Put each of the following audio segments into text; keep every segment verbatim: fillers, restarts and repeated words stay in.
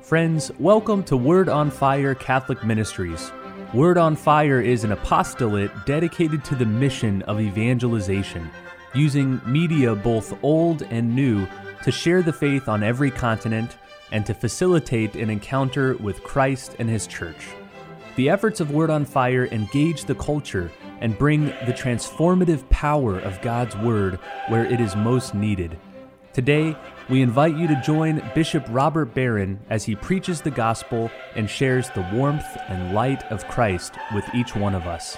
Friends, welcome to Word on Fire Catholic Ministries. Word on Fire is an apostolate dedicated to the mission of evangelization, using media both old and new to share the faith on every continent and to facilitate an encounter with Christ and His Church. The efforts of Word on Fire engage the culture and bring the transformative power of God's Word where it is most needed. Today, we invite you to join Bishop Robert Barron as he preaches the gospel and shares the warmth and light of Christ with each one of us.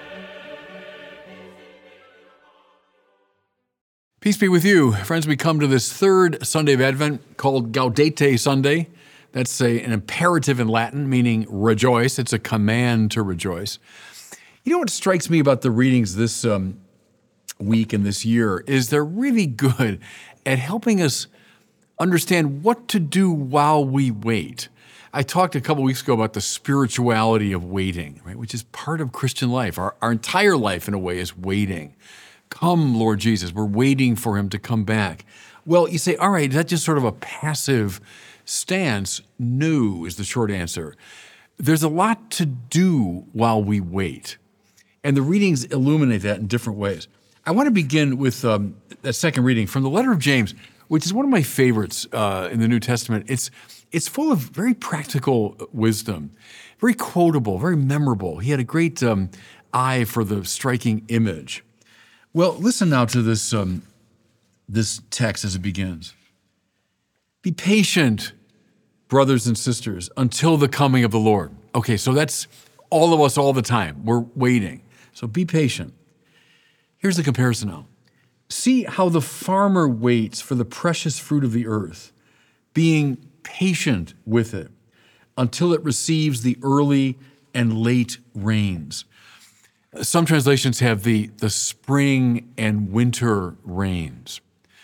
Peace be with you. Friends, we come to this third Sunday of Advent called Gaudete Sunday. That's a, an imperative in Latin, meaning rejoice. It's a command to rejoice. You know what strikes me about the readings this um, week and this year is they're really good at helping us understand what to do while we wait. I talked a couple weeks ago about the spirituality of waiting, right, which is part of Christian life. Our, our entire life, in a way, is waiting. Come, Lord Jesus. We're waiting for Him to come back. Well, you say, all right, that's just sort of a passive stance. No is the short answer. There's a lot to do while we wait. And the readings illuminate that in different ways. I want to begin with um, that second reading from the letter of James, which is one of my favorites uh, in the New Testament. It's it's full of very practical wisdom, very quotable, very memorable. He had a great um, eye for the striking image. Well, listen now to this um, this text as it begins. Be patient, brothers and sisters, until the coming of the Lord. Okay, so that's all of us all the time. We're waiting. So be patient. Here's the comparison now. See how the farmer waits for the precious fruit of the earth, being patient with it until it receives the early and late rains. Some translations have the, the spring and winter rains.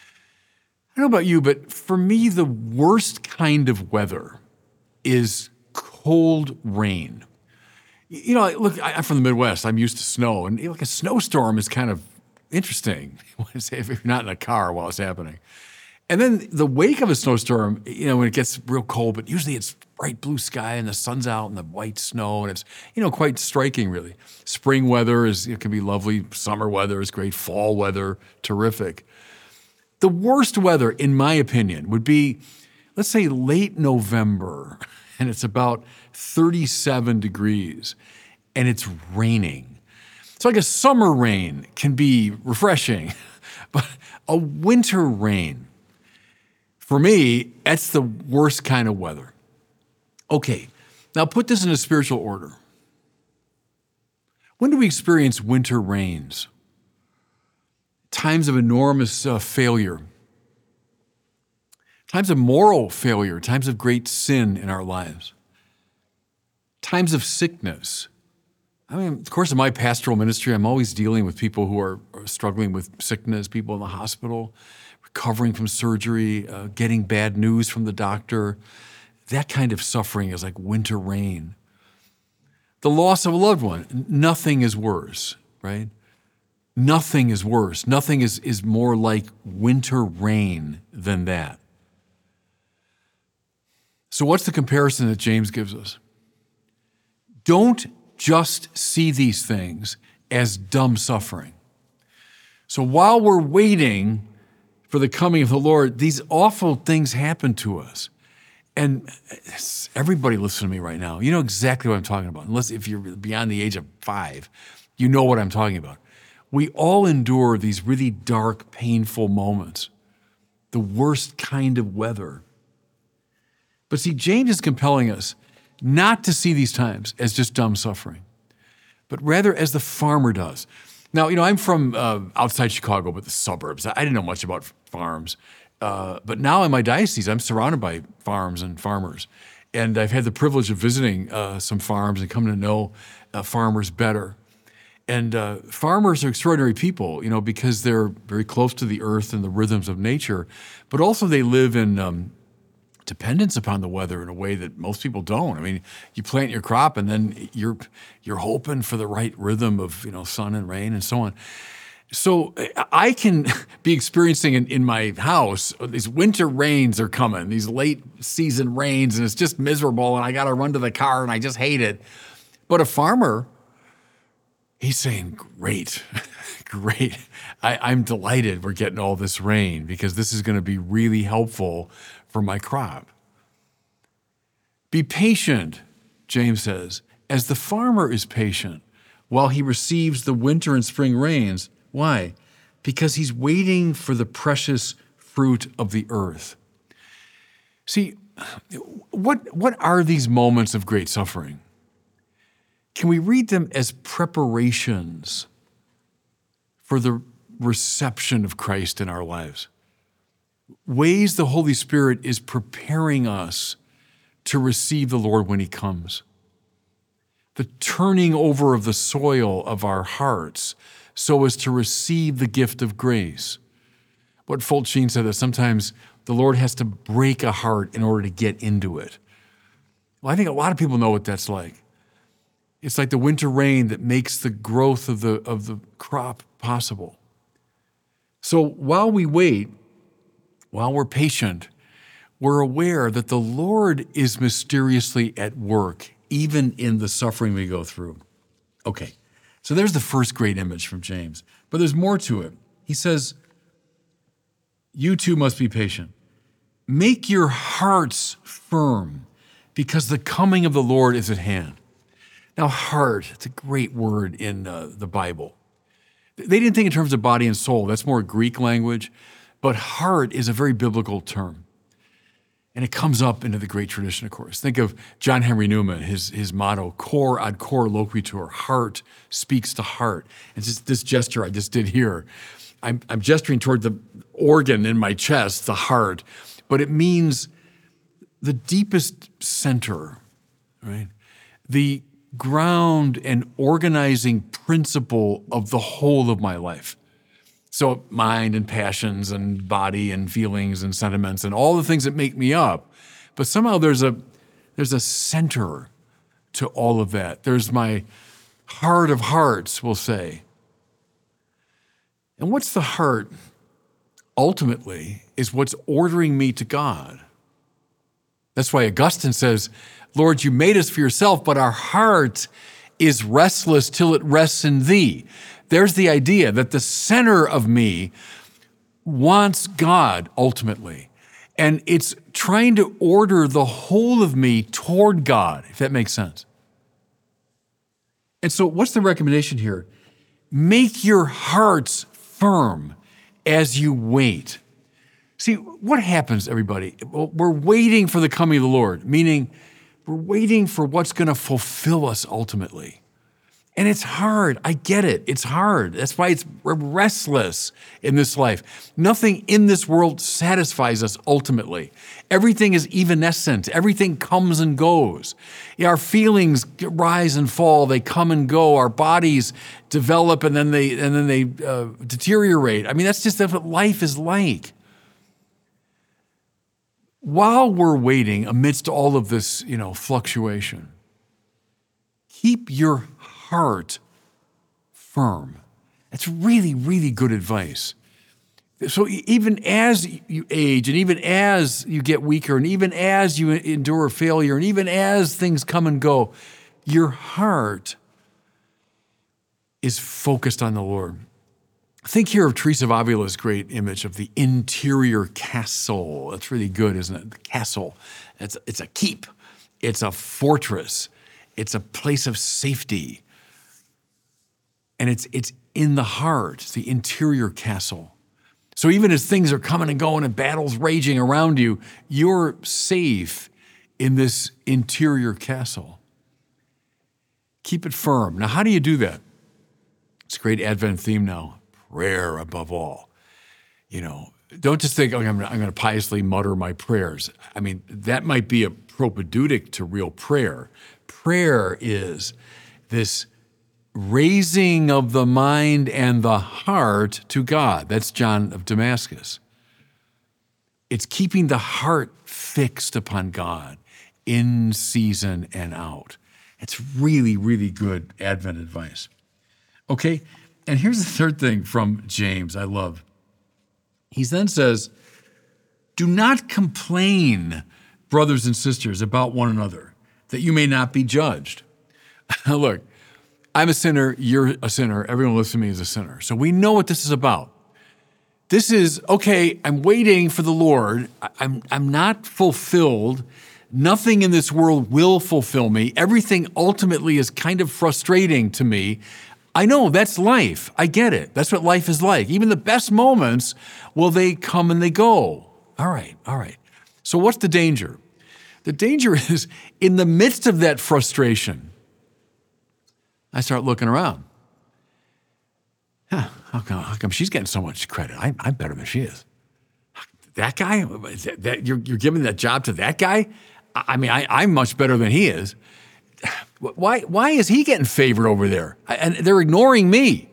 I don't know about you, but for me, the worst kind of weather is cold rain. You know, look, I'm from the Midwest. I'm used to snow, and like a snowstorm is kind of interesting if you're not in a car while it's happening. And then the wake of a snowstorm, you know, when it gets real cold, but usually it's bright blue sky and the sun's out and the white snow, and it's, you know, quite striking, really. Spring weather is, it can be lovely. Summer weather is great. Fall weather, terrific. The worst weather, in my opinion, would be, let's say, late November, and it's about thirty-seven degrees, and it's raining. So like a summer rain can be refreshing, but a winter rain, for me, that's the worst kind of weather. Okay, now put this in a spiritual order. When do we experience winter rains? Times of enormous uh, failure, times of moral failure, times of great sin in our lives, times of sickness. I mean, of course, in my pastoral ministry, I'm always dealing with people who are struggling with sickness, people in the hospital, recovering from surgery, uh, getting bad news from the doctor. That kind of suffering is like winter rain. The loss of a loved one, nothing is worse, right? Nothing is worse. Nothing is, is more like winter rain than that. So what's the comparison that James gives us? Don't just see these things as dumb suffering. So while we're waiting for the coming of the Lord, these awful things happen to us. And everybody listen to me right now. You know exactly what I'm talking about. Unless if you're beyond the age of five, you know what I'm talking about. We all endure these really dark, painful moments, the worst kind of weather. But see, James is compelling us not to see these times as just dumb suffering, but rather as the farmer does. Now, you know, I'm from uh, outside Chicago, but the suburbs. I didn't know much about farms. Uh, but now in my diocese, I'm surrounded by farms and farmers. And I've had the privilege of visiting uh, some farms and coming to know uh, farmers better. And uh, farmers are extraordinary people, you know, because they're very close to the earth and the rhythms of nature, but also they live in um, dependence upon the weather in a way that most people don't. I mean, you plant your crop and then you're you're hoping for the right rhythm of, you know, sun and rain and so on. So I can be experiencing in, in my house, these winter rains are coming, these late season rains, and it's just miserable, and I got to run to the car, and I just hate it. But a farmer, he's saying, great, great. I, I'm delighted we're getting all this rain because this is going to be really helpful for my crop. Be patient, James says, as the farmer is patient while he receives the winter and spring rains. Why? Because he's waiting for the precious fruit of the earth. See, what, what are these moments of great suffering? Can we read them as preparations for the reception of Christ in our lives? Ways the Holy Spirit is preparing us to receive the Lord when he comes. The turning over of the soil of our hearts so as to receive the gift of grace. What Fulton Sheen said, that sometimes the Lord has to break a heart in order to get into it. Well, I think a lot of people know what that's like. It's like the winter rain that makes the growth of the, of the crop possible. So while we wait, while we're patient, we're aware that the Lord is mysteriously at work, even in the suffering we go through. Okay, so there's the first great image from James. But there's more to it. He says, you too must be patient. Make your hearts firm, because the coming of the Lord is at hand. Now, heart, it's a great word in uh, the Bible. They didn't think in terms of body and soul. That's more Greek language. But heart is a very biblical term. And it comes up into the great tradition, of course. Think of John Henry Newman, his, his motto, cor ad cor loquitur, heart speaks to heart. It's just this gesture I just did here. I'm, I'm gesturing toward the organ in my chest, the heart, but it means the deepest center, right? The ground and organizing principle of the whole of my life. So mind and passions and body and feelings and sentiments and all the things that make me up. But somehow there's a there's a center to all of that. There's my heart of hearts, we'll say. And what's the heart? Ultimately, is what's ordering me to God. That's why Augustine says, Lord, you made us for yourself, but our heart is restless till it rests in thee. There's the idea that the center of me wants God ultimately. And it's trying to order the whole of me toward God, if that makes sense. And so what's the recommendation here? Make your hearts firm as you wait. See, what happens, everybody? We're waiting for the coming of the Lord, meaning we're waiting for what's going to fulfill us ultimately. And it's hard. I get it. It's hard. That's why it's we're restless in this life. Nothing in this world satisfies us ultimately. Everything is evanescent. Everything comes and goes. Our feelings rise and fall. They come and go. Our bodies develop and then they and then they uh, deteriorate. I mean, that's just what life is like. While we're waiting amidst all of this, you know, fluctuation, keep your heart firm. That's really, really good advice. So even as you age and even as you get weaker and even as you endure failure and even as things come and go, your heart is focused on the Lord. Think here of Teresa of Avila's great image of the interior castle. That's really good, isn't it? The castle. It's, it's a keep. It's a fortress. It's a place of safety. And it's, it's in the heart, it's the interior castle. So even as things are coming and going and battles raging around you, you're safe in this interior castle. Keep it firm. Now, how do you do that? It's a great Advent theme now. Prayer above all. You know, don't just think, oh, I'm, I'm going to piously mutter my prayers. I mean, that might be a propedeutic to real prayer. Prayer is this raising of the mind and the heart to God. That's John of Damascus. It's keeping the heart fixed upon God in season and out. It's really, really good Advent advice. Okay, And here's the third thing from James I love. He then says, do not complain, brothers and sisters, about one another, that you may not be judged. Look, I'm a sinner, you're a sinner, everyone listening to me is a sinner. So we know what this is about. This is, okay, I'm waiting for the Lord. I'm, I'm not fulfilled. Nothing in this world will fulfill me. Everything ultimately is kind of frustrating to me. I know that's life. I get it. That's what life is like. Even the best moments, well, they come and they go. All right, all right. So what's the danger? The danger is in the midst of that frustration, I start looking around. Huh, how come, how come she's getting so much credit? I, I'm better than she is. That guy? That, that, you're, you're giving that job to that guy? I, I mean, I, I'm much better than he is. Why, why is he getting favored over there? And they're ignoring me.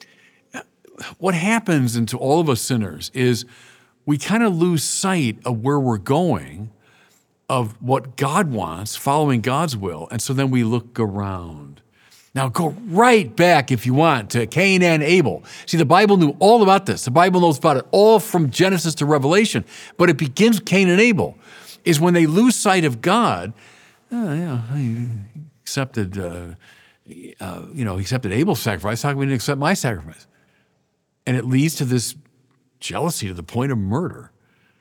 What happens into all of us sinners is we kind of lose sight of where we're going, of what God wants, following God's will, and so then we look around. Now go right back, if you want, to Cain and Abel. See, the Bible knew all about this. The Bible knows about it all from Genesis to Revelation, but it begins with Cain and Abel, is when they lose sight of God. Oh, yeah, he accepted, uh, uh, you know, he accepted Abel's sacrifice. How come he didn't accept my sacrifice? And it leads to this jealousy to the point of murder.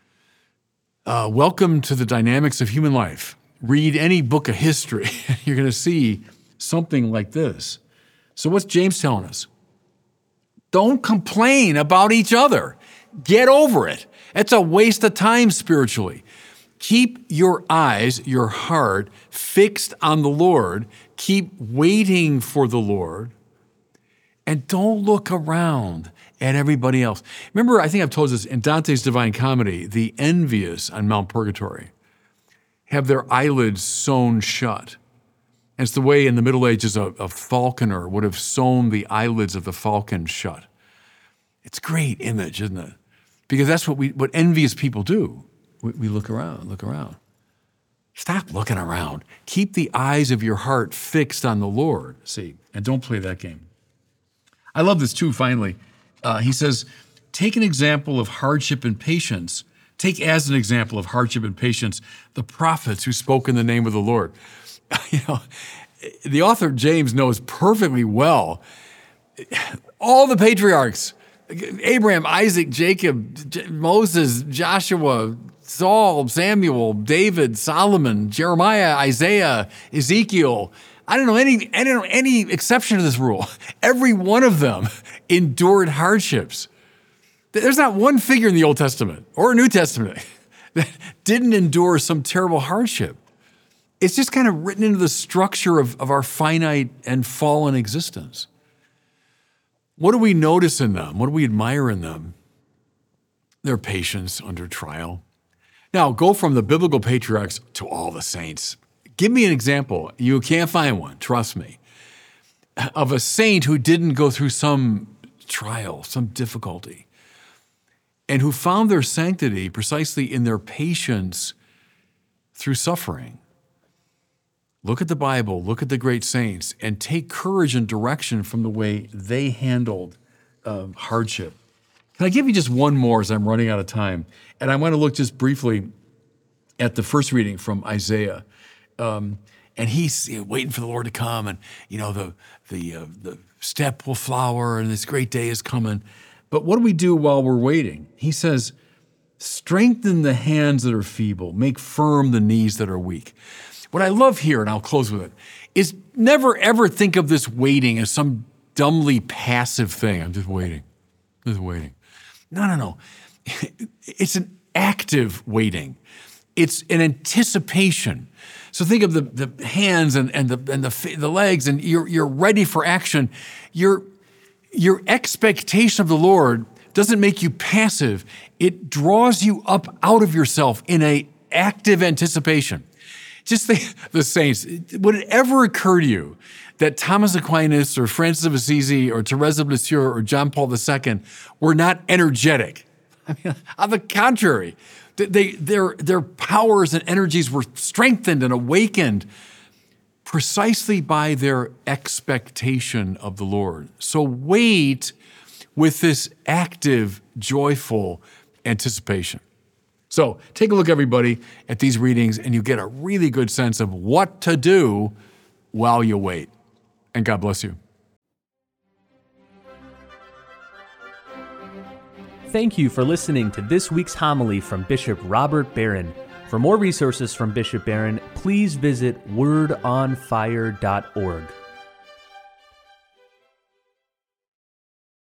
Uh, welcome to the dynamics of human life. Read any book of history. You're going to see something like this. So what's James telling us? Don't complain about each other. Get over it. It's a waste of time spiritually. Keep your eyes, your heart fixed on the Lord. Keep waiting for the Lord. And don't look around at everybody else. Remember, I think I've told this in Dante's Divine Comedy, the envious on Mount Purgatory have their eyelids sewn shut. And it's the way in the Middle Ages a, a falconer would have sewn the eyelids of the falcon shut. It's a great image, isn't it? Because that's what we, what envious people do. We, we look around, look around. Stop looking around. Keep the eyes of your heart fixed on the Lord, see, and don't play that game. I love this too, finally. Uh, he says, take an example of hardship and patience. Take as an example of hardship and patience the prophets who spoke in the name of the Lord. You know, the author James knows perfectly well all the patriarchs, Abraham, Isaac, Jacob, J- Moses, Joshua, Saul, Samuel, David, Solomon, Jeremiah, Isaiah, Ezekiel. I don't know any, I don't know any exception to this rule. Every one of them endured hardships. There's not one figure in the Old Testament or New Testament that didn't endure some terrible hardship. It's just kind of written into the structure of, of our finite and fallen existence. What do we notice in them? What do we admire in them? Their patience under trial. Now, go from the biblical patriarchs to all the saints. Give me an example. You can't find one, trust me, of a saint who didn't go through some trial, some difficulty, and who found their sanctity precisely in their patience through suffering. Look at the Bible, look at the great saints, and take courage and direction from the way they handled uh, hardship. Can I give you just one more as I'm running out of time? And I want to look just briefly at the first reading from Isaiah. Um, and he's you know, waiting for the Lord to come, and you know the the uh, the steppe will flower, and this great day is coming. But what do we do while we're waiting? He says, strengthen the hands that are feeble, make firm the knees that are weak. What I love here, and I'll close with it, is never ever think of this waiting as some dumbly passive thing. I'm just waiting, just waiting. No, no, no. It's an active waiting. It's an anticipation. So think of the, the hands and, and the and the the legs, and you're you're ready for action. Your your expectation of the Lord doesn't make you passive. It draws you up out of yourself in a active anticipation. Just think, the saints, would it ever occur to you that Thomas Aquinas or Francis of Assisi or Teresa of Lisieux or John Paul the Second were not energetic? I mean, on the contrary, they, their, their powers and energies were strengthened and awakened precisely by their expectation of the Lord. So wait with this active, joyful anticipation. So take a look, everybody, at these readings, and you get a really good sense of what to do while you wait. And God bless you. Thank you for listening to this week's homily from Bishop Robert Barron. For more resources from Bishop Barron, please visit word on fire dot org.